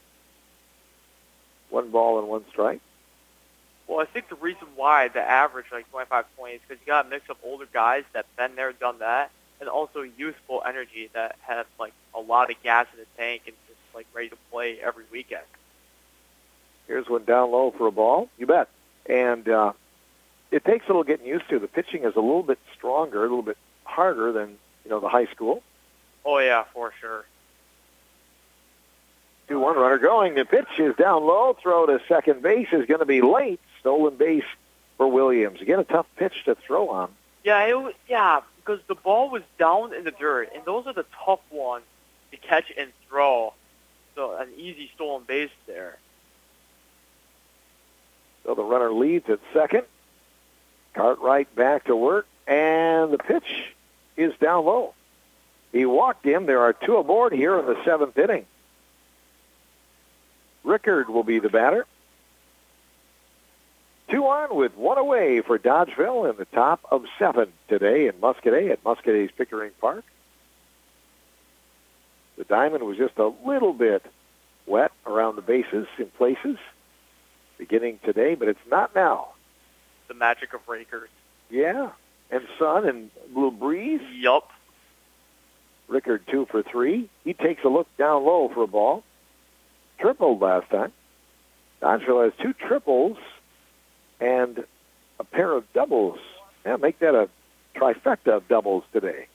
One ball and one strike. Well, I think the reason why the average like twenty-five, twenty is because you got a mix of older guys that been there, done that, and also youthful energy that have like a lot of gas in the tank and just like ready to play every weekend. Here's one down low for a ball. You bet. And uh, it takes a little getting used to. The pitching is a little bit stronger, a little bit harder than, you know, the high school. Oh, yeah, for sure. two one runner going. The pitch is down low. Throw to second base is going to be late. Stolen base for Williams. Again, a tough pitch to throw on. Yeah, it was, yeah, because the ball was down in the dirt, and those are the tough ones to catch and throw. So an easy stolen base there. So the runner leads at second. Cartwright back to work, and the pitch is down low. He walked in. There are two aboard here in the seventh inning. Rickard will be the batter. Two on with one away for Dodgeville in the top of seven today in Muscadet at Muscadet's Pickering Park. The diamond was just a little bit wet around the bases in places beginning today, but it's not now. The magic of rakers. Yeah, and sun and a little breeze. Yup. Rickard two for three. He takes a look down low for a ball. Tripled last time. Dodgeville has two triples and a pair of doubles. Yeah, make that a trifecta of doubles today.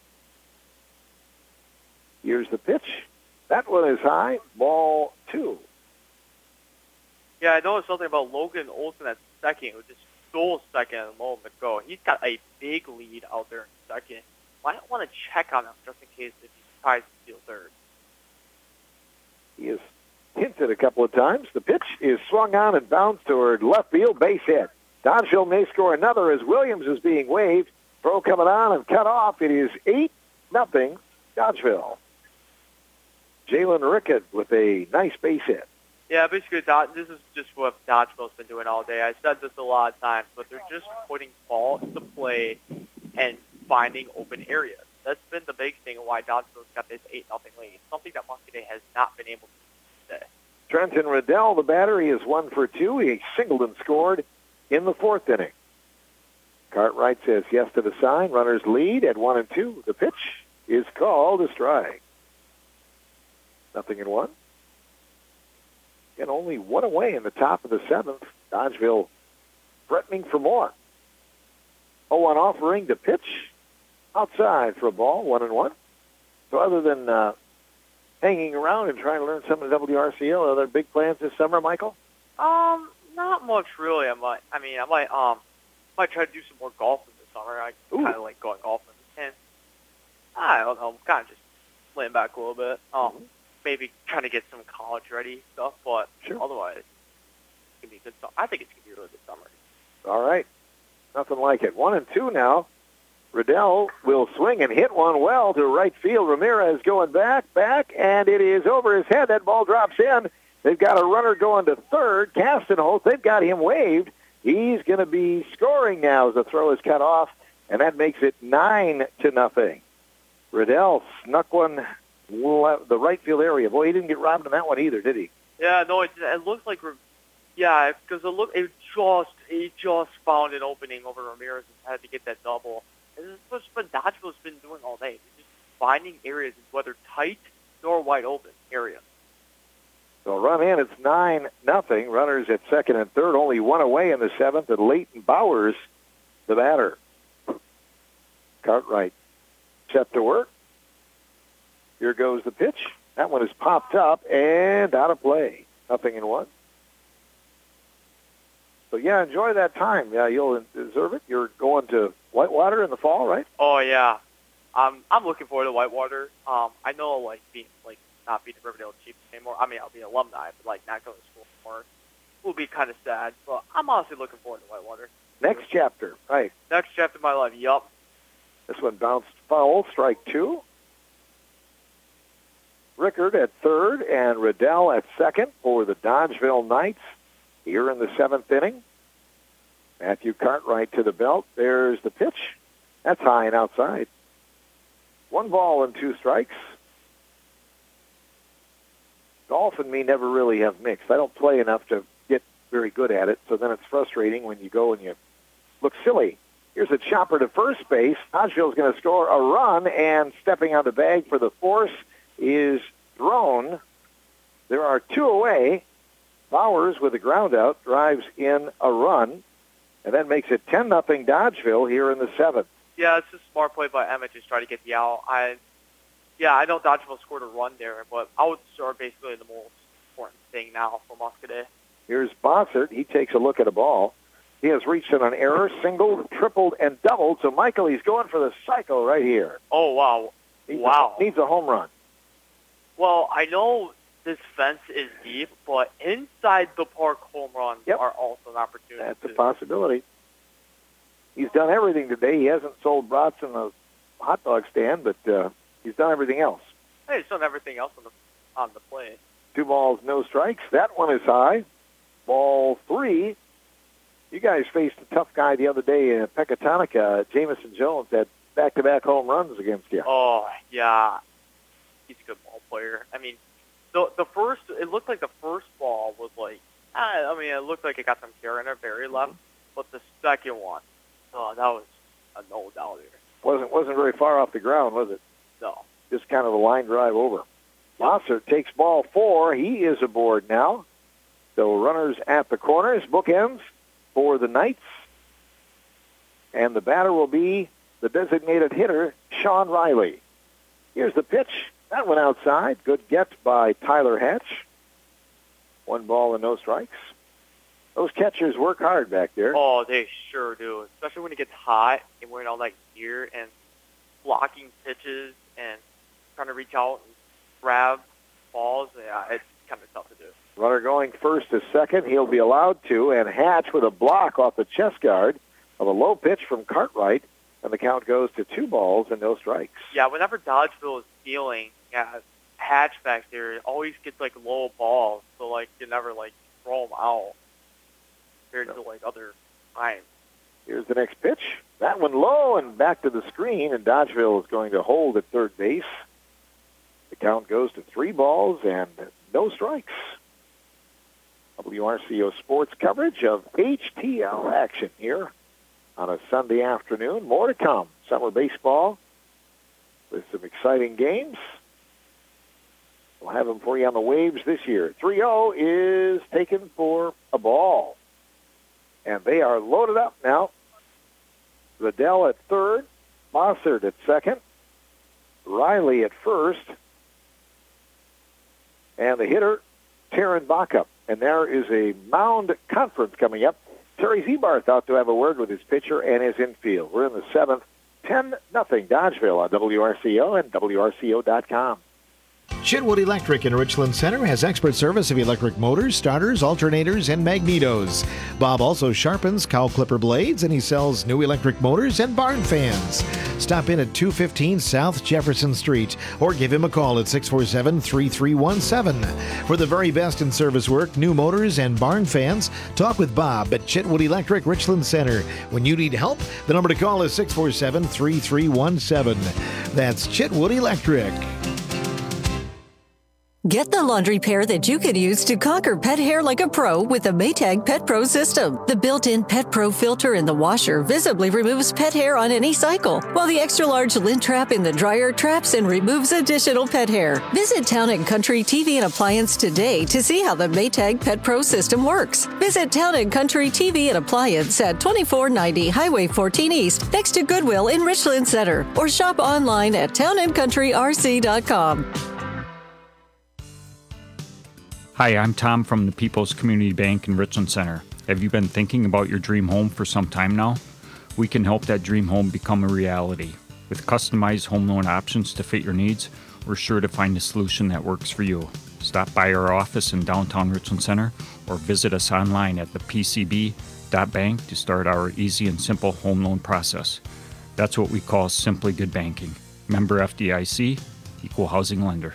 Here's the pitch. That one is high. Ball two. Yeah, I noticed something about Logan Olson at second. It was just stole second a moment ago. He's got a big lead out there in second. Might want to check on him just in case if he tries to steal third. He has hinted a couple of times. The pitch is swung on and bounced toward left field, base hit. Dodgeville may score another as Williams is being waved. Throw coming on and cut off. It is eight nothing Dodgeville. Jalen Rickett with a nice base hit. Yeah, basically, Dod- this is just what Dodgeville's been doing all day. I said this a lot of times, but they're just putting ball into play and finding open areas. That's been the big thing of why Dodgeville's got this eight nothing lead, something that Muscadet has not been able to do today. Trenton Riddell, the batter, he is one for two. He singled and scored in the fourth inning. Cartwright says yes to the sign. Runners lead at one and two. The pitch is called a strike. Nothing in one. And only one away in the top of the seventh. Dodgeville threatening for more. oh one offering to pitch outside for a ball, one and one. So other than uh, hanging around and trying to learn some of the W R C L, are there big plans this summer, Michael? Um, not much really. I might. I mean, I might. Um, might try to do some more golfing this summer. I kind of like going golfing, and I don't know. Kind of just laying back a little bit. Um, mm-hmm. Maybe trying to get some college ready stuff, but sure. Otherwise, it's gonna be a good. I think it's gonna be a really good summer. All right, nothing like it. One and two now. Riddell will swing and hit one well to right field. Ramirez going back, back, and it is over his head. That ball drops in. They've got a runner going to third. Castenholz, they've got him waved. He's going to be scoring now as the throw is cut off, and that makes it nine to nothing. Riddell snuck one the right field area. Boy, he didn't get robbed in that one either, did he? Yeah, no, it, it looks like, yeah, because it look it just it just found an opening over Ramirez and had to get that double. And this is what Dodgeville's been doing all day. They're just finding areas, whether tight or wide open areas. So run in, it's nine nothing. Runners at second and third, only one away in the seventh, and Leighton Bowers, the batter. Cartwright set to work. Here goes the pitch. That one is popped up and out of play. Nothing in one. So, yeah, enjoy that time. Yeah, you'll deserve it. You're going to Whitewater in the fall, right? Oh, yeah. I'm I'm looking forward to Whitewater. Um, I know, like, being, like, not being the Riverdale Chiefs anymore. I mean, I'll be an alumni, but, like, not going to school anymore will be kind of sad. But I'm honestly looking forward to Whitewater. Next chapter, right. Next chapter of my life, yup. This one bounced foul, strike two. Rickard at third and Riddell at second for the Dodgeville Knights here in the seventh inning. Matthew Cartwright to the belt. There's the pitch. That's high and outside. One ball and two strikes. Golf and me never really have mixed. I don't play enough to get very good at it, so then it's frustrating when you go and you look silly. Here's a chopper to first base. Dodgeville's going to score a run, and stepping on the bag for the force is thrown. There are two away. Bowers with a ground out drives in a run, and that makes it ten nothing Dodgeville here in the seventh. Yeah, it's a smart play by Emmett just try to get the out. I, yeah, I know Dodgeville scored a run there, but outs are basically the most important thing now for Muscadet. Here's Bossert. He takes a look at a ball. He has reached in an error, singled, tripled, and doubled. So Michael, he's going for the cycle right here. Oh, wow. Needs wow. A, needs a home run. Well, I know this fence is deep, but inside the park home runs yep. are also an opportunity. That's a possibility. He's done everything today. He hasn't sold brats in the hot dog stand, but uh, he's done everything else. Hey, he's done everything else on the on the play. Two balls, no strikes. That one is high. Ball three. You guys faced a tough guy the other day in Pecatonica. Jamison Jones had back-to-back home runs against you. Oh, yeah. He's a good ball player. I mean, the the first, it looked like the first ball was like, I mean, it looked like it got some care in it, very left. But the second one, oh, that was a no-doubter. Wasn't wasn't very far off the ground, was it? No. Just kind of a line drive over. Mossert takes ball four. He is aboard now. So runners at the corners, bookends for the Knights. And the batter will be the designated hitter, Sean Riley. Here's the pitch. That went outside. Good get by Tyler Hatch. One ball and no strikes. Those catchers work hard back there. Oh, they sure do, especially when it gets hot and we're in all that gear and blocking pitches and trying to reach out and grab balls. Yeah, it's kind of tough to do. Runner going first to second. He'll be allowed to, and Hatch with a block off the chest guard of a low pitch from Cartwright, and the count goes to two balls and no strikes. Yeah, whenever Dodgeville is dealing, yeah, Hatch back there always gets like low balls, so like you never like throw them out compared to like other times. Here's the next pitch. That one low and back to the screen, and Dodgeville is going to hold at third base. The count goes to three balls and no strikes. W R C O Sports coverage of H T L action here on a Sunday afternoon. More to come. Summer baseball with some exciting games. We'll have them for you on the waves this year. three oh is taken for a ball. And they are loaded up now. Liddell at third, Mossert at second, Riley at first, and the hitter, Taryn Backup. And there is a mound conference coming up. Terry Zebarth out to have a word with his pitcher and his infield. We're in the seventh, ten nothing Dodgeville on W R C O and W R C O dot com. Chitwood Electric in Richland Center has expert service of electric motors, starters, alternators, and magnetos. Bob also sharpens cow clipper blades, and he sells new electric motors and barn fans. Stop in at two fifteen South Jefferson Street or give him a call at six four seven, three three one seven. For the very best in service work, new motors, and barn fans, talk with Bob at Chitwood Electric Richland Center. When you need help, the number to call is six four seven, three three one seven. That's Chitwood Electric. Get the laundry pair that you can use to conquer pet hair like a pro with the Maytag Pet Pro system. The built-in Pet Pro filter in the washer visibly removes pet hair on any cycle, while the extra-large lint trap in the dryer traps and removes additional pet hair. Visit Town and Country T V and Appliance today to see how the Maytag Pet Pro system works. Visit Town and Country T V and Appliance at twenty-four ninety Highway fourteen East, next to Goodwill in Richland Center, or shop online at town and country r c dot com. Hi, I'm Tom from the People's Community Bank in Richland Center. Have you been thinking about your dream home for some time now? We can help that dream home become a reality. With customized home loan options to fit your needs, we're sure to find a solution that works for you. Stop by our office in downtown Richland Center or visit us online at the p c b dot bank to start our easy and simple home loan process. That's what we call Simply Good Banking. Member F D I C, Equal Housing Lender.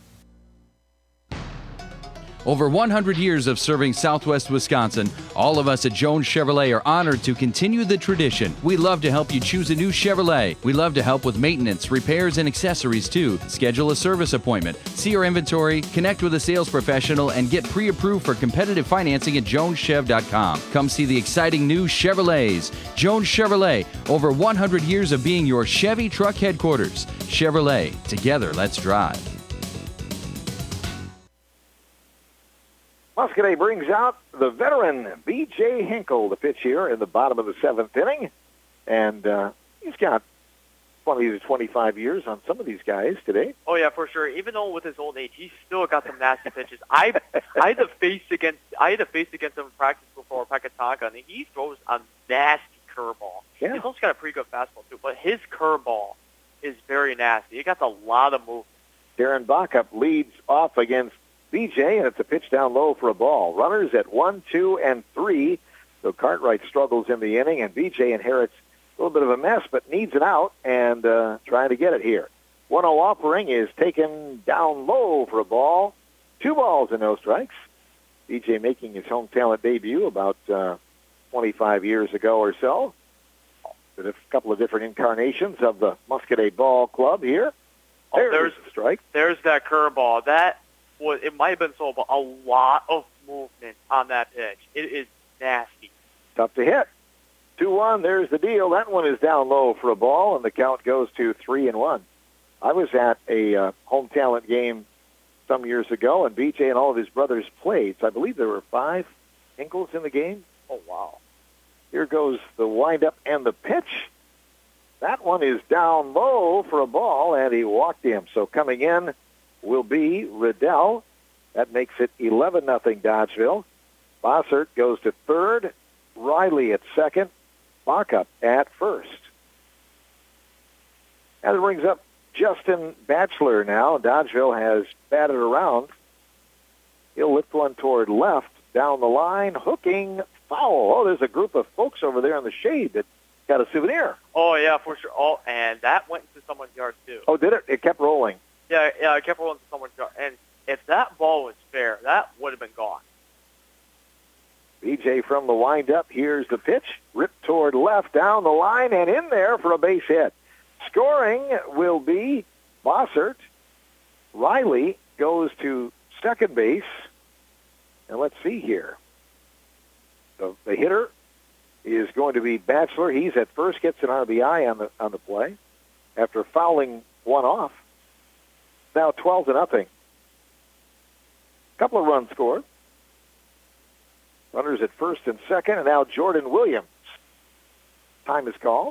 Over one hundred years of serving Southwest Wisconsin, all of us at Jones Chevrolet are honored to continue the tradition. We love to help you choose a new Chevrolet. We love to help with maintenance, repairs, and accessories too. Schedule a service appointment, see our inventory, connect with a sales professional, and get pre-approved for competitive financing at jones chev dot com. Come see the exciting new Chevrolets. Jones Chevrolet, over one hundred years of being your Chevy truck headquarters. Chevrolet, together let's drive. Muscadet brings out the veteran B J Hinkle to pitch here in the bottom of the seventh inning. And uh, he's got twenty to twenty-five years on some of these guys today. Oh, yeah, for sure. Even though with his old age, he's still got some nasty pitches. I I had to face against I had to face against him in practice before Pecatonica, and he throws a nasty curveball. Yeah. He's also got a pretty good fastball, too. But his curveball is very nasty. It got a lot of movement. Darren Backup leads off against B J, and it's a pitch down low for a ball. Runners at one, two, and three. So Cartwright struggles in the inning, and B J inherits a little bit of a mess, but needs an out and uh, trying to get it here. one oh offering is taken down low for a ball. Two balls and no strikes. B J making his home talent debut about uh, twenty-five years ago or so. Did a couple of different incarnations of the Muscadet Ball Club here. Oh, There's, there's the strike. There's that curveball. That was, it might have been so, but a lot of movement on that pitch. It is nasty. Tough to hit. two one, there's the deal. That one is down low for a ball, and the count goes to three and one. I was at a uh, home talent game some years ago, and B J and all of his brothers played. So I believe there were five Hinkles in the game. Oh, wow. Here goes the windup and the pitch. That one is down low for a ball, and he walked him. So coming in will be Riddell. That makes it eleven nothing Dodgeville. Bossert goes to third. Riley at second. Backup at first. And it brings up Justin Batchelor now. Dodgeville has batted around. He'll lift one toward left. Down the line, hooking, foul. Oh, there's a group of folks over there in the shade that got a souvenir. Oh, yeah, for sure. Oh, and that went into someone's yard, too. Oh, did it? It kept rolling. Yeah, yeah, it kept rolling into someone's yard. And if that ball was fair, that would have been gone. B J from the windup. Here's the pitch. Ripped toward left, down the line, and in there for a base hit. Scoring will be Bossert. Riley goes to second base. And let's see here. The, the hitter is going to be Batchelor. He's at first, gets an R B I on the on the play after fouling one off. Now twelve to nothing. Couple of runs scored. Runners at first and second, and now Jordan Williams. Time is called.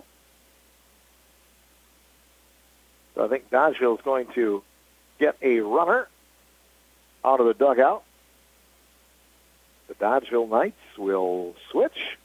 So I think Dodgeville is going to get a runner out of the dugout. The Dodgeville Knights will switch.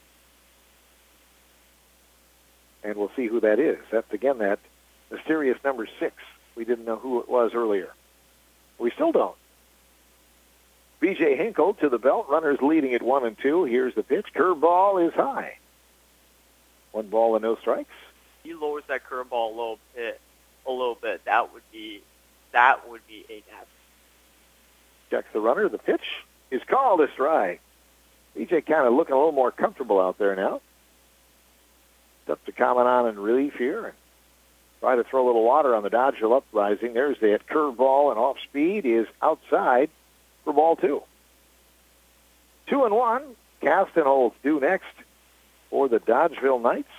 And we'll see who that is. That's, again, that mysterious number six. We didn't know who it was earlier. We still don't. B J Hinkle to the belt. Runners leading at one and two. Here's the pitch. Curveball is high. One ball and no strikes. He lowers that curveball a little bit. A little bit. That would be, that would be a nasty. Checks the runner. The pitch is called a strike. B J kind of looking a little more comfortable out there now. Up to comment on in relief here and try to throw a little water on the Dodgeville uprising. There's that curveball, and off speed is outside for ball two. Two and one. Caston holds due next for the Dodgeville Knights.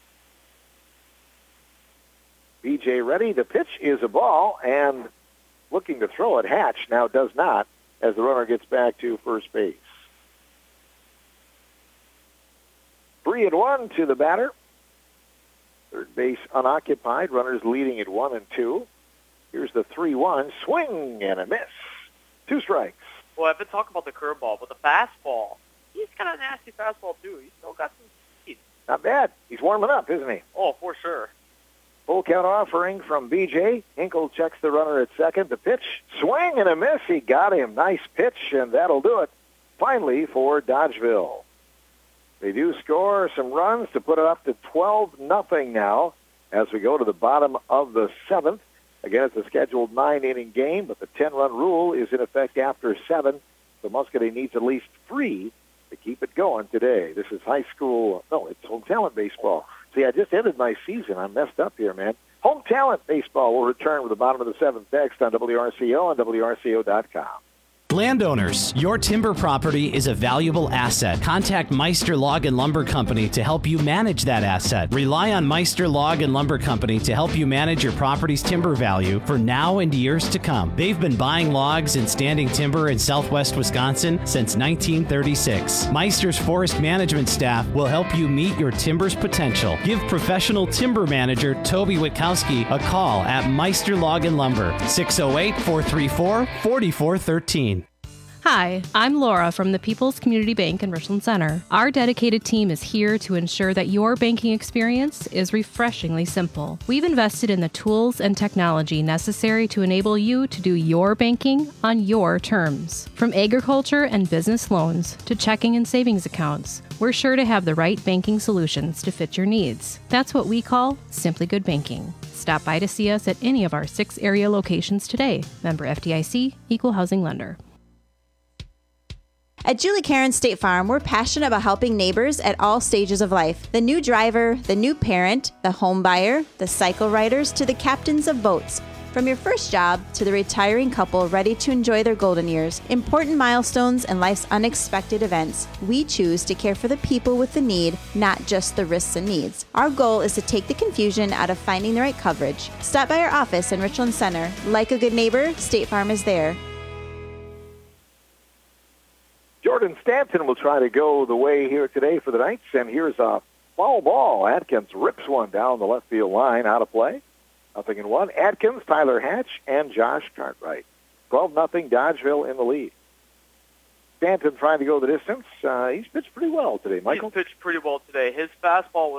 B J ready. The pitch is a ball, and looking to throw it. Hatch now does not as the runner gets back to first base. Three and one to the batter. Third base unoccupied. Runners leading at one and two. Here's the three one. Swing and a miss. Two strikes. Well, I've been talking about the curveball, but the fastball, he's got a nasty fastball, too. He's still got some speed. Not bad. He's warming up, isn't he? Oh, for sure. Full count offering from B J. Hinkle checks the runner at second. The pitch, swing and a miss. He got him. Nice pitch, and that'll do it. Finally for Dodgeville. They do score some runs to put it up to twelve nothing now as we go to the bottom of the seventh. Again, it's a scheduled nine-inning game, but the ten-run rule is in effect after seven. So Muscadet needs at least three to keep it going today. This is high school. No, it's home talent baseball. See, I just ended my season. I'm messed up here, man. Home talent baseball will return with the bottom of the seventh next on W R C O and W R C O dot com. Landowners, your timber property is a valuable asset. Contact Meister Log and Lumber Company to help you manage that asset. Rely on Meister Log and Lumber Company to help you manage your property's timber value for now and years to come. They've been buying logs and standing timber in southwest Wisconsin since nineteen thirty-six. Meister's forest management staff will help you meet your timber's potential. Give professional timber manager Toby Witkowski a call at Meister Log and Lumber, six oh eight, four three four, four four one three. Hi, I'm Laura from the People's Community Bank in Richland Center. Our dedicated team is here to ensure that your banking experience is refreshingly simple. We've invested in the tools and technology necessary to enable you to do your banking on your terms. From agriculture and business loans to checking and savings accounts, we're sure to have the right banking solutions to fit your needs. That's what we call Simply Good Banking. Stop by to see us at any of our six area locations today. Member F D I C, Equal Housing Lender. At Julie Karen State Farm, we're passionate about helping neighbors at all stages of life. The new driver, the new parent, the home buyer, the cycle riders, to the captains of boats. From your first job to the retiring couple ready to enjoy their golden years, important milestones and life's unexpected events, we choose to care for the people with the need, not just the risks and needs. Our goal is to take the confusion out of finding the right coverage. Stop by our office in Richland Center. Like a good neighbor, State Farm is there. Jordan Stanton will try to go the way here today for the Knights, and here's a foul ball. Atkins rips one down the left field line, out of play. Nothing in one. Atkins, Tyler Hatch, and Josh Cartwright. twelve nothing Dodgeville in the lead. Stanton trying to go the distance. Uh, he's pitched pretty well today, Michael. He's pitched pretty well today. His fastball was